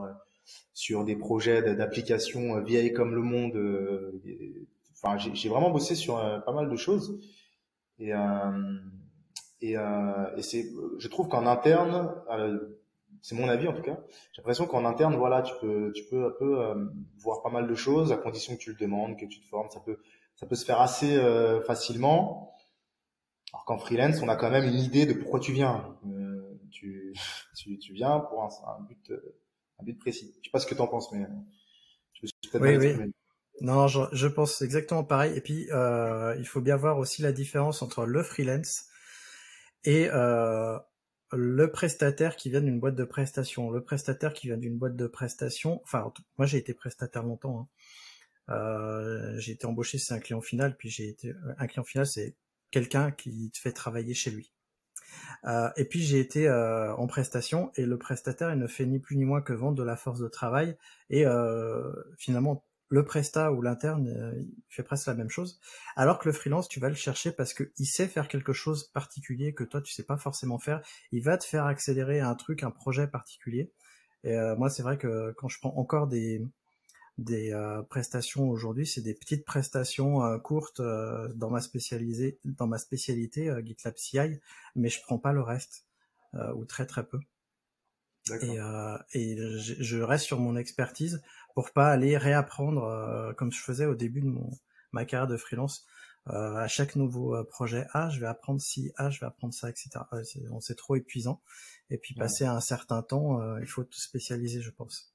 sur des projets d'applications vieilles comme le monde. Euh, et, enfin, j'ai, j'ai vraiment bossé sur euh, pas mal de choses. Et, euh, et, euh, et c'est, je trouve qu'en interne, euh, c'est mon avis en tout cas, j'ai l'impression qu'en interne, voilà, tu peux, tu peux un peu euh, voir pas mal de choses à condition que tu le demandes, que tu te formes. Ça peut, ça peut se faire assez euh, facilement. Alors qu'en freelance, on a quand même une idée de pourquoi tu viens. Euh, tu, tu, tu viens pour un, un but, un but précis. Je sais pas ce que t'en penses, mais je me suis peut-être Oui, mal oui. exprimé. Non, je, je pense exactement pareil. Et puis, euh, il faut bien voir aussi la différence entre le freelance et euh, le prestataire qui vient d'une boîte de prestation. Le prestataire qui vient d'une boîte de prestation, enfin, moi j'ai été prestataire longtemps. Hein. Euh, j'ai été embauché, c'est un client final, puis j'ai été un client final, c'est quelqu'un qui te fait travailler chez lui. Euh, et puis j'ai été euh, en prestation, et le prestataire, il ne fait ni plus ni moins que vendre de la force de travail, et euh, finalement le prestat ou l'interne, euh, il fait presque la même chose, alors que le freelance, tu vas le chercher parce que il sait faire quelque chose particulier que toi tu sais pas forcément faire, il va te faire accélérer un truc, un projet particulier. Et euh, moi c'est vrai que quand je prends encore des des euh, prestations aujourd'hui, c'est des petites prestations euh, courtes euh, dans ma spécialisée, dans ma spécialité euh, GitLab C I, mais je prends pas le reste euh, ou très très peu. D'accord. Et, euh, et je, je reste sur mon expertise pour pas aller réapprendre euh, comme je faisais au début de mon ma carrière de freelance. Euh, à chaque nouveau euh, projet, ah je vais apprendre ci, ah je vais apprendre ça, et cetera. Euh, c'est, c'est trop épuisant. Et puis Ouais. passer à un certain temps, euh, il faut tout spécialiser, je pense.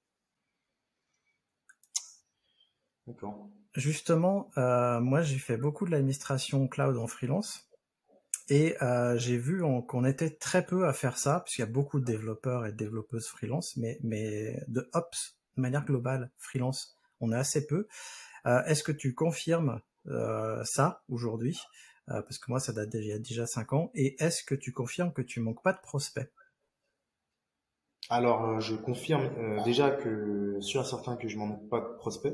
D'accord. Justement, euh, moi j'ai fait beaucoup de l'administration cloud en freelance et euh, j'ai vu on, qu'on était très peu à faire ça, puisqu'il y a beaucoup de développeurs et de développeuses freelance, mais, mais de ops, de manière globale, freelance, on est assez peu. Euh, est-ce que tu confirmes euh, ça aujourd'hui, euh, parce que moi ça date d'il y a déjà cinq ans, et est-ce que tu confirmes que tu manques pas de prospects? Alors, euh, je confirme euh, déjà que sûr et certain que je m'en manque pas de prospects.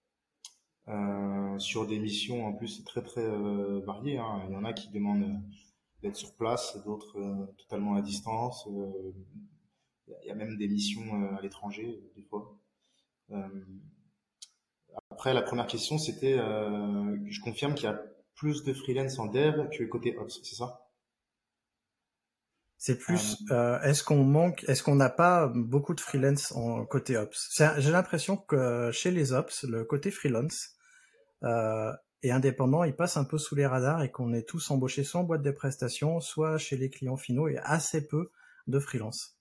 Euh, sur des missions en plus très très euh, variées. Hein. Il y en a qui demandent euh, d'être sur place, d'autres euh, totalement à distance. Euh, il y a même des missions euh, à l'étranger des fois. Euh, après, la première question, c'était, euh, je confirme qu'il y a plus de freelance en dev que côté ops, c'est ça? C'est plus, euh, est-ce qu'on manque, est-ce qu'on n'a pas beaucoup de freelance en côté ops? C'est, j'ai l'impression que chez les ops, le côté freelance euh, et indépendant, il passe un peu sous les radars et qu'on est tous embauchés soit en boîte de prestations, soit chez les clients finaux, et assez peu de freelance.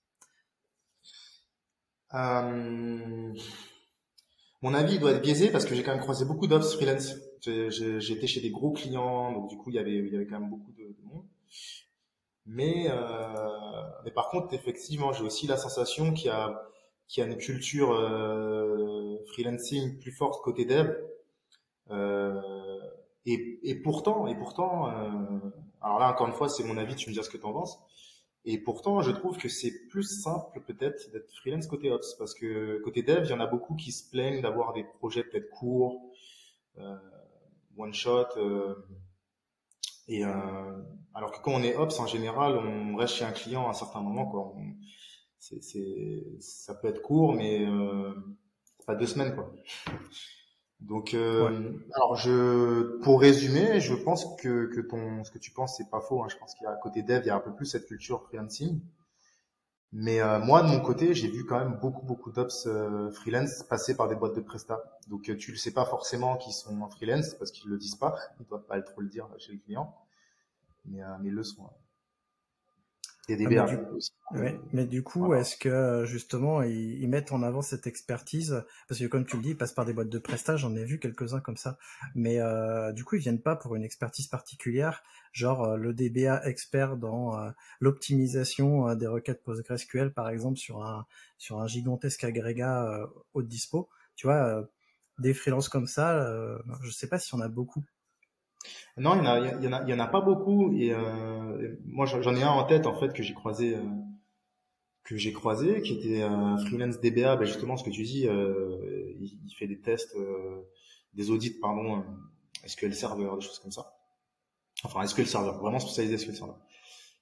Euh, mon avis il doit être biaisé parce que j'ai quand même croisé beaucoup d'ops freelance. J'ai, j'ai, j'ai été chez des gros clients, donc du coup il y avait, il y avait quand même beaucoup de, de monde. Mais, euh, mais par contre, effectivement, j'ai aussi la sensation qu'il y a, qu'il y a une culture euh, freelancing plus forte côté dev. Euh, et, et pourtant, et pourtant, euh, alors là encore une fois, c'est mon avis, tu me dis ce que tu en penses. Et pourtant, je trouve que c'est plus simple peut-être d'être freelance côté ops, parce que côté dev, il y en a beaucoup qui se plaignent d'avoir des projets peut-être courts, euh, one shot. Euh, et euh, alors que quand on est ops, en général, on reste chez un client à un certain moment, quoi. On, c'est, c'est, ça peut être court, mais euh, c'est pas deux semaines, quoi. Donc, euh, Ouais. alors je, pour résumer, je pense que, que ton, ce que tu penses, c'est pas faux. Hein. Je pense qu'il y a à côté dev, il y a un peu plus cette culture freelancing. Mais euh, moi, de mon côté, j'ai vu quand même beaucoup, beaucoup d'ops euh, freelance passer par des boîtes de prestat. Donc, euh, tu le sais pas forcément qu'ils sont en freelance parce qu'ils le disent pas. Ils doivent pas trop le dire chez les clients. Mais, euh, mais ils le sont. Il y a des Ah, B A mais, du, aussi. ouais. Mais du coup, Voilà. est-ce que justement ils, ils mettent en avant cette expertise? Parce que comme tu le dis, ils passent par des boîtes de prestat, j'en ai vu quelques-uns comme ça. Mais euh, du coup, ils viennent pas pour une expertise particulière, genre euh, le D B A expert dans euh, l'optimisation euh, des requêtes PostgreSQL, par exemple, sur un sur un gigantesque agrégat euh, haute dispo. Tu vois, euh, des freelances comme ça, euh, je sais pas si on a beaucoup. Non, il y en a, il y en a, il y en a pas beaucoup. Et euh, moi, j'en ai un en tête en fait que j'ai croisé, euh, que j'ai croisé, qui était un freelance D B A. Ben justement, ce que tu dis, euh, il, il fait des tests, euh, des audits, pardon, euh, S Q L Server, des choses comme ça. Enfin, S Q L Server, vraiment spécialisé S Q L Server.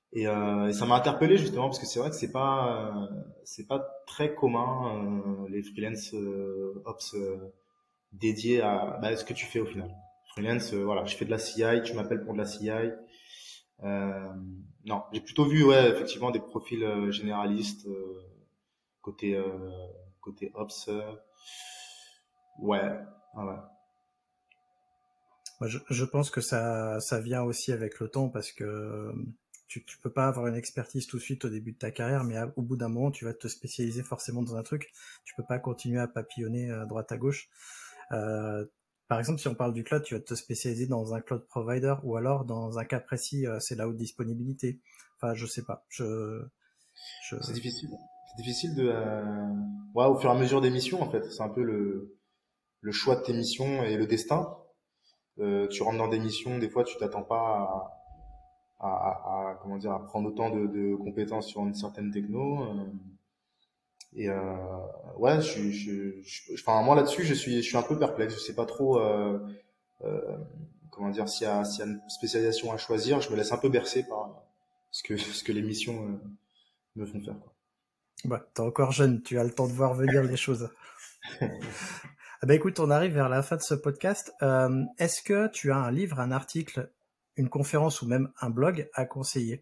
Et, euh, et ça m'a interpellé justement parce que c'est vrai que c'est pas euh, c'est pas très commun euh, les freelance euh, ops euh, dédiés à bah, ce que tu fais au final. Freelance, euh, voilà, je fais de la C I, tu m'appelles pour de la C I. Euh, non, j'ai plutôt vu ouais effectivement des profils euh, généralistes euh, côté euh, côté ops. Euh, ouais, ah ouais. Moi, je, je pense que ça, ça vient aussi avec le temps parce que tu, tu peux pas avoir une expertise tout de suite au début de ta carrière, mais à, au bout d'un moment, tu vas te spécialiser forcément dans un truc. Tu peux pas continuer à papillonner à droite à gauche. Euh, par exemple, si on parle du cloud, tu vas te spécialiser dans un cloud provider ou alors dans un cas précis, euh, c'est la haute disponibilité. Enfin, je sais pas. Je, je... C'est difficile. C'est difficile de, euh... ouais, au fur et à mesure des missions en fait. C'est un peu le le choix de tes missions et le destin. Euh, tu rentres dans des missions, des fois tu t'attends pas à, à, à, à comment dire à prendre autant de, de compétences sur une certaine techno. Euh, et euh, ouais, je, je, je, enfin moi là-dessus je suis, je suis un peu perplexe. Je sais pas trop, euh, euh, comment dire, s'il y a, s'il y a une spécialisation à choisir. Je me laisse un peu bercer par ce que, ce que les missions euh, me font faire, quoi. Bah, t'es encore jeune, tu as le temps de voir venir les choses. Ah bah écoute, on arrive vers la fin de ce podcast. Euh, est-ce que tu as un livre, un article, une conférence ou même un blog à conseiller?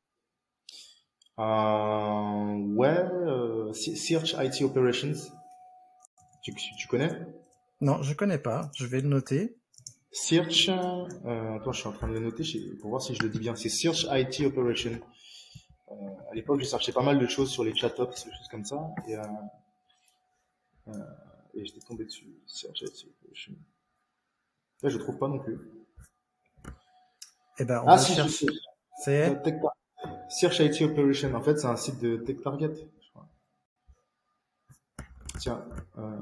Euh, ouais, euh, Search I T Operations. Tu, tu connais? Non, je connais pas. Je vais le noter. Search, euh, attends, je suis en train de le noter pour voir si je le dis bien. C'est Search I T Operations. Euh, à l'époque, je cherchais pas mal de choses sur les chat-ops, des choses comme ça, et, euh, euh, et j'étais tombé dessus. Search I T Operations. Là, je trouve pas non plus. Eh ben, on ah, va si, chercher. C'est euh, Tech... Search I T Operations. En fait, c'est un site de TechTarget, je crois. Tiens. Euh...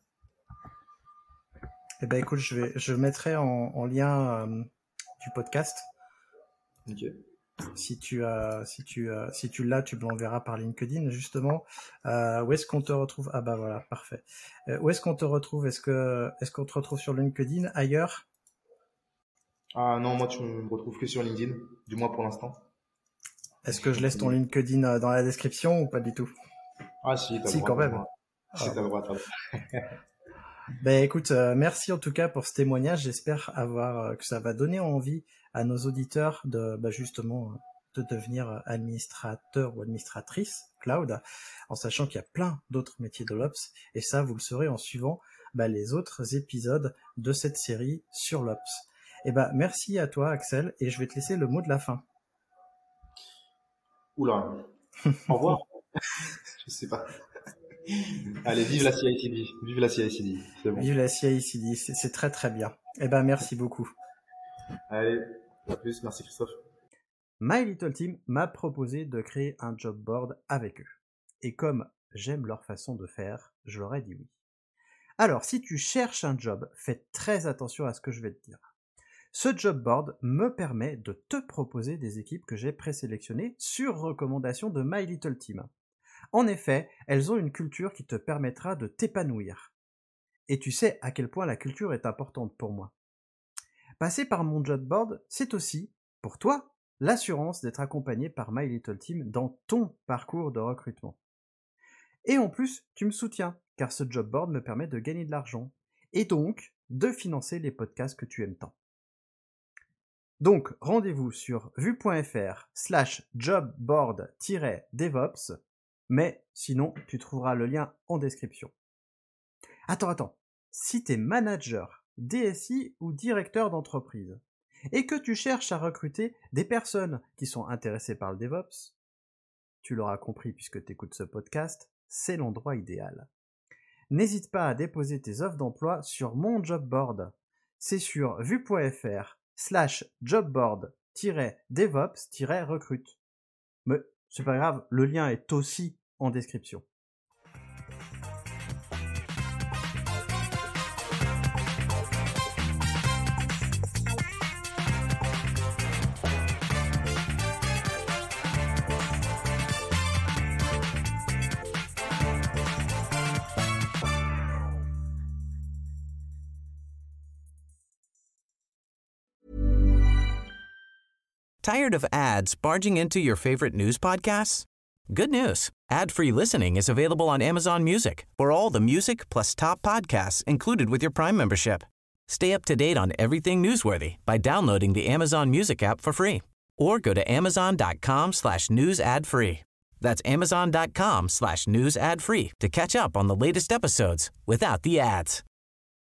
Eh ben, écoute, je vais, je mettrai en, en lien euh, du podcast. Ok. Si tu as, si tu as, si tu l'as, tu me l'enverras par LinkedIn justement. Euh, où est-ce qu'on te retrouve? Ah bah voilà, parfait. Euh, où est-ce qu'on te retrouve? Est-ce que, est-ce qu'on te retrouve sur LinkedIn, ailleurs? Ah non, moi tu me retrouves que sur LinkedIn, du moins pour l'instant. Est-ce que je laisse ton LinkedIn dans la description ou pas du tout? Ah si, t'as si, droit, quand même. Droit. Si, ah. t'as droit, t'as droit. Ben écoute, euh, merci en tout cas pour ce témoignage. J'espère avoir euh, que ça va donner envie à nos auditeurs de bah, justement de devenir administrateur ou administratrice cloud, en sachant qu'il y a plein d'autres métiers de l'Ops, et ça vous le saurez en suivant bah, les autres épisodes de cette série sur l'Ops. Et ben merci à toi Axel, et je vais te laisser le mot de la fin. Oula. Au revoir. Je sais pas. Allez, vive la C I C D. Vive la C I C D. C'est bon. Vive la C I C D, c'est, c'est très très bien. Eh ben merci beaucoup. Allez, à plus. Merci Christophe. My Little Team m'a proposé de créer un job board avec eux. Et comme j'aime leur façon de faire, je leur ai dit oui. Alors, si tu cherches un job, fais très attention à ce que je vais te dire. Ce job board me permet de te proposer des équipes que j'ai présélectionnées sur recommandation de My Little Team. En effet, elles ont une culture qui te permettra de t'épanouir. Et tu sais à quel point la culture est importante pour moi. Passer par mon job board, c'est aussi, pour toi, l'assurance d'être accompagné par My Little Team dans ton parcours de recrutement. Et en plus, tu me soutiens, car ce job board me permet de gagner de l'argent, et donc de financer les podcasts que tu aimes tant. Donc, rendez-vous sur vue.fr slash jobboard-devops, mais sinon, tu trouveras le lien en description. Attends, attends, si t'es manager, D S I ou directeur d'entreprise, et que tu cherches à recruter des personnes qui sont intéressées par le DevOps, tu l'auras compris puisque tu écoutes ce podcast, c'est l'endroit idéal. N'hésite pas à déposer tes offres d'emploi sur mon job board. C'est sur vue.fr slash jobboard-devops-recrute. Mais c'est pas grave, le lien est aussi en description. Tired of ads barging into your favorite news podcasts? Good news. Ad-free listening is available on Amazon Music for all the music plus top podcasts included with your Prime membership. Stay up to date on everything newsworthy by downloading the Amazon Music app for free or go to amazon.com slash news ad free. That's amazon.com slash news ad free to catch up on the latest episodes without the ads.